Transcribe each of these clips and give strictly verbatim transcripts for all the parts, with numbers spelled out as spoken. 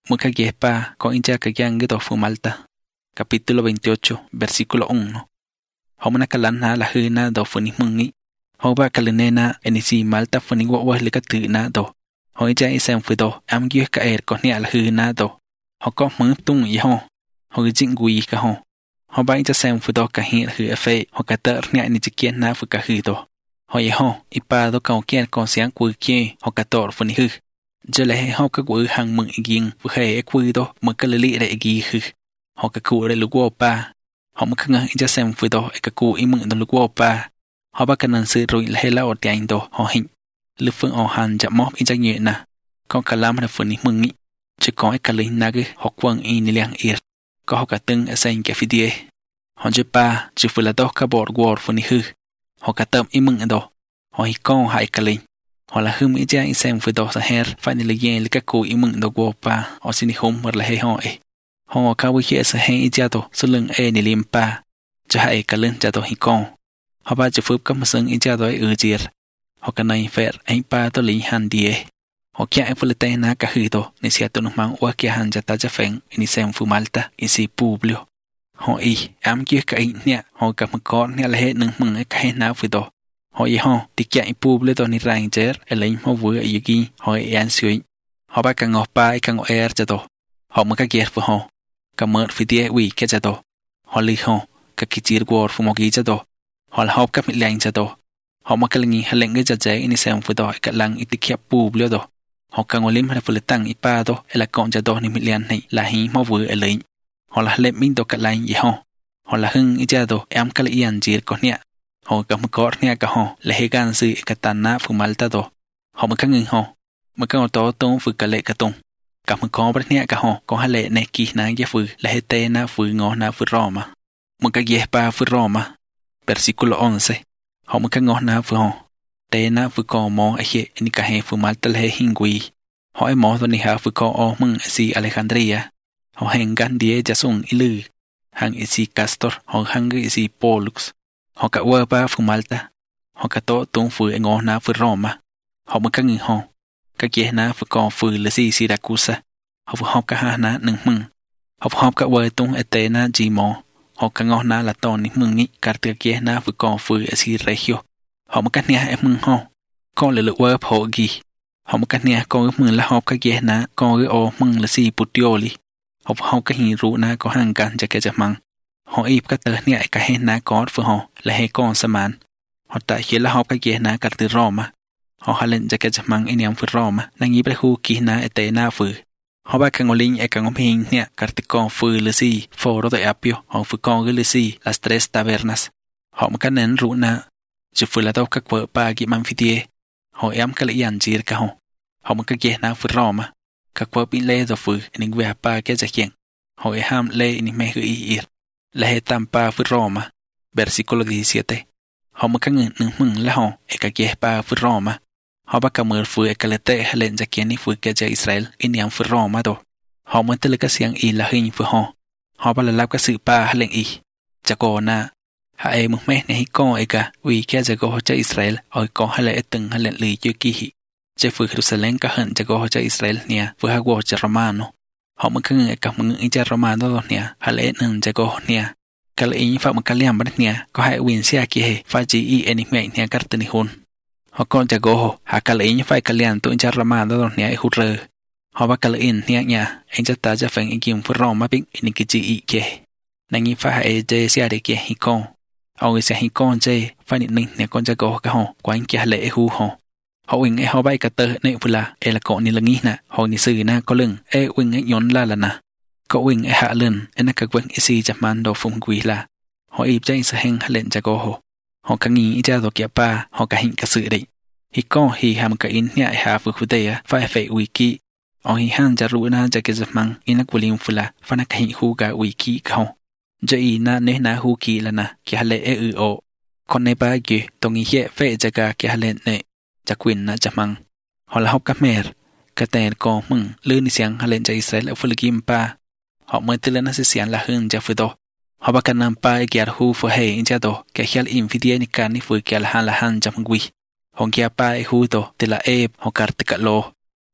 muka pa con incha kayan gito fu Malta. Capítulo veintiocho, versículo uno. Homana kalana la hina do funi mungi. Hoba kalinena enisi Malta funi wa lika tuna do. Hoja isem fudo am gyu ka er ko ni la hina do. Hoko mu tung yi ho. Hogi jingui ka ho. Hoba incha sem fudo ka hi hu fe hokater ni ni chikien na fu ka hu do. Hoye ho ipa do ka kien kon siang ku kie hokator funi hu. Je le ho ka ku hang mung igin fu he ku do mu ka li re gi hu. Họ cả cụ để lục qua pa, họ mới khăng in cho xem vui đó, cả cụ im mượn đó lục qua pa, họ bắt cần sự rồi là là ở tiền đó, họ hình, lục phương họ hành chậm móp in cho nhẹ nè, con cả lam là phần mừng nghĩ, chỉ có cái linh nage họ quăng in liang ir, có họ cả từng ở sen cái video, họ chỉ pa chỉ phải là đó cả bọt word phần hư, họ cả tâm im mượn đó, họ hi con hại cả linh, họ là hư mỹ cha in xem vui đó sa her, phải là gì là các cụ im mượn đó qua pa, họ xin đi hôm mà là hay họ ấy. Họ cao với kia sẽ hay cha tổ số lượng e ni lim pa cho hai cả lên cha tổ hi con họ ba chụp phớp các một sân in cha tổ ư chiết họ cái này phải anh pa tổ lý hàn đi họ kia anh phải tên na cả hư tổ nên sẽ tổ mang qua kia hàn cha ta cha phèn in xem phu Malta in si publio họ y ám kia cái nè họ cả một con nè là hết nâng mừng cái nào phu tổ họ y họ thì kia anh publio tổ ni rang chết lấy họ vừa ở dưới họ ăn suy họ ba càng ngọc pa càng ngọc er cha tổ họ mới cái kia phu họ cảm ơn phi tiệt uy cái cha tổ họ lì họ các cái chiếc quạt phụ mộc gì cha tổ họ là học các mỹ lệnh cha tổ họ mặc cái lệnh hay lệnh cái cha trái in xem phụ tổ cái lăng ít kiệp pu bự tổ họ càng ngồi lim hay phụ lệ tăng ít pa tổ hay là con cha tổ ni mỹ lệnh này là hi mau vừa ở lấy họ là lệnh minh tổ cái lệnh gì họ họ là hưng ít cha tổ em cái lệnh chiếc con nè họ cầm một con nè cả họ là hệ gan sự cái tàn na phụ Malta tổ họ mặc cái người họ mặc cái tổ tổ phụ cái lệ cái tung cả một con bất nhẹ cả họ có hai lệ này kỳ na gia phừ là hệ tê na phừ ngõ na phừ Roma một cái ghé pa phừ Roma versículo once họ một cái ngõ na phừ họ tê na phừ co mò ấy hệ ni cả hệ phừ Malta là hệ hình quỷ họ ấy mò tuần này hà phừ co o mừng si Alejandria họ hành gan đĩa cha sung ilu hàng si Castor họ hàng cái si Pollux họ cả vợ pa phừ Malta họ cả tổ tung phừ ngõ na phừ Roma họ một cái người họ các kia na phải còn phừ là gì Siracusa họ phải học cả hai na nâng mừng học học các vợ tung ở tây na chỉ mò họ cả ngõ na là to ní mừng ní cả từ kia na phải còn phừ ở Siracio họ một cách nhà em mừng họ con là lựa vợ họ gì họ một cách nhà con mừng là học các kia na con cái ô mừng là gì Puteoli họ học các hình rú na có hàng gan cho cái chả măng họ ép các tờ nhà cả hai na có phừ họ là hai con sa man họ tại kia là học các kia na cả từ Roma họ hay lên cho cái chấm măng anh em phơi Roma năng nhíp lại khu kỳ na ở tây na phơi họ ba càng ngồi linh ở càng ngồi hình nè cả từ con phơi lư si phô đó tại apio họ phơi con cái lư si las tres tabernas họ một cái nén rượu na chỉ phơi là tao các vợ ba cái mang phi họ em cái lấy ăn chỉ cả họ họ một cái kia na phơi Roma các vợ bị lê rồi phơi nên về ba cái giải kiện họ ham lê nên mẹ gửi ir là hệ tam pa phơi Roma versículo diecisiete họ một cái người nâng mừng là họ ở cái kia pa phơi Roma họ bắt cầm phơi cái lệ tệ hay lênจากนี้phơi cáiจากIsrael in yang phơi Roma đó họ muốn tới cái xiang y là hình phơi họ họ bắt là cái sự pa hay lên yจากก่อนนะหาเอมึงแม่เนี่ยก็ไอ้กะวิแค่จากก่อนจากอิสราเอลเอาก็ให้เลยตึงให้เลยลีจุกี้จะphơiเยรูซาเล็มก็เห็นจากก่อนจากอิสราเอลเนี่ยphơiฮักวอจากโรมันเนาะhọมึงคือไอ้กับมึงไอ้จากโรมันตัวเนี่ยให้เลยหนึ่งจากก่อนเนี่ยก็เลยยิ่งฟังมันก็เลี้ยงบัดเนี่ยก็ให้วินเสียกี่เหฟ้าจีอีเอ็นแม่เนี่ยก็ตันหุ่นhọ cònจะโกหกหากะเลยยิ่งไฟกะเลียนตัวจะรมาตัวเนี่ยไอ้หุ่นเร่อเขาว่ากะเลยอินเนี่ยเนี่ยไอ้จะตาจะแฝงไอ้กิมฟุรอมาปิ๊กอินกิจีอีเกนั่งยิ่งไฟไอ้เจเสียเด็กเกฮิกอนเอาไอ้เสียฮิกอนเจไฟนิดนึงเนี่ยก่อนจะโกหกกับเขากว่าอินเกเลยไอ้หูเขาเขาวิ่งไอ้เขาใบกระเตอในเวลาเอละก่อนนี่ละงี้นะเขานี่สื่อนะก็เรื่องเอ้วิ่งไอ้ย้อนล่าละนะก็วิ่งไอ้หาเลื่อนไอ้นักกวิ่งไอ้ซีจะมันโดฟงกุยละเขาอีบใจสะเฮงเล่นจะโกหกhọ càng nghĩ raตัวเกียบป้าhọ càng hình cả sự đấy hi con hi ham cả in nhẹ hà vừa khu đây á phải phải wiki ông hi hanจะรู้นะจะเกิดมั่งอินักวิลิมฟุละฟันกันหิคู่กับวิกิเขาจะอีน่าเนน่าฮูกีแล้วนะเกี่ยเล่เออโอคนในบ้านกี่ตรงนี้เหี้ยเฟจะกาเกี่ยเล่เนจะกวินนะจะมั่งhọ là học các mẹ cái tên con mừngลื่นเสียงเล่นจะอิสราเอลฟุลกิมป้าhọ mới từ lênนั่นเสียงละหึงจะฟุโตhọ bắtกันนำไปเกี่ยหูฟูเฮอินจะโตเกี่ยเขียลอินฟิเดียนิการนี่ฟูเกี่ยละหันละหันจำกุยหงเกี่ยไปหูโตแต่ละเอฟหงการตะกะโล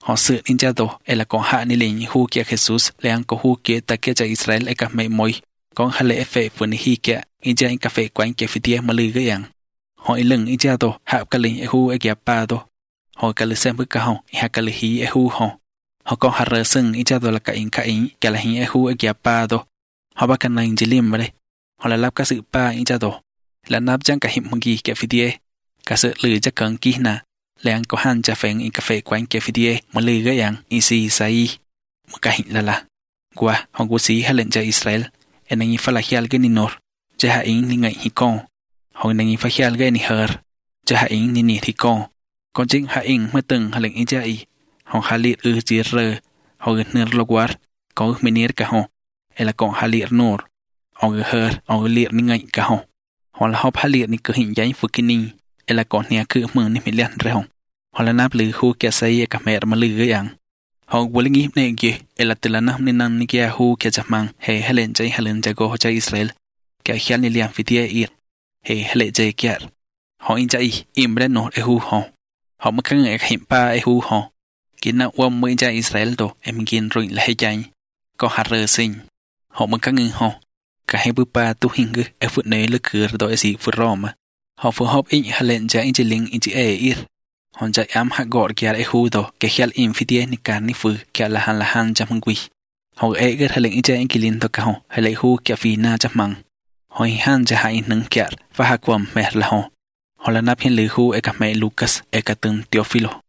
họ sự in cha đồ e là con hạ ni lệnh hu kia Jesus leang có hu kia ta kia cha Israel e cả mẹ môi con hạ lệ phê phần hi kia in cha in cà phê quán kia phi tia mà lư cái yang họ in lưng in cha đồ hạ cả lệnh e hu e kia pa đồ họ cả lư xem bức cả họ hạ cả lư hi e hu họ họ con hạ rơ sưng in cha đồ là cả in cả in cả là hi e hu e kia pa đồ họ bắt cần này chỉ liêm mà đây họ là lắp các sự pa in cha đồ là nắp chẳng cả hiểm mong gì kia phi tia cả sự lư chắc cần kỹ na leang có han cha phèn in cà phê quán kia phi tia mà lư cái yang in si sai một cái hình là là qua họ cố sĩ hạ lệnh cho Israel en anh phải là hial cái ninor cho hạ in ni ngày hi con họ anh phải hial cái ni her cho hạ in ni ni thì con con chính hạ in mới từng hạ lệnh in cha y họ hạ liệt ư chỉ rơ họ gần nửa lo quát có mình nיר cả họ hay là còn hạ liệt nor họ gần her họ liệt ni ngày cả họ họ là họp hạ liệt ni cứ hình dáng phụ kinh ni hay là còn nhà cứ mường ni mình liền rồi họ họ là nắp lư khu kia xây cả mẹ mà lư cái yang họ muốn nghĩ này kì, là từ là năm nên năm kia hu kia chăm mang, hệ hệ lên chơi hệ lên chơi go chơi Israel, kia khial ni liang phi tia ir, hệ hệ lên chơi kia, họ in chơi im bên nọ hu họ, họ mới khăng nghe hiểm pa hu họ, kỹ năng ôm mới chơi Israel đồ, em kiên rồi là hay chơi, có hạt rơ sinh, họ mới khăng nghe họ, cả hai bữa pa tu hình cái, em phụ này lực cửa đồ gì phụ rom mà, họ phù hợp in hệ lên chơi in chơi linh in chơi e ir. Hon chạy ám hạ gọt kia lại hú đồ, cái khial im phi tia ni can ni phư, kia là han là han chăm hăng quy. Họ e cái hay lệnh chơi anh kilin to cao, hay lấy hú kia phi na chăm mang. Họ han cha hai nâng kia, và hạ quầm mẹ là họ. Họ là nắp hiên lư hú e cả mẹ Lucas, e cả từng Teofilo.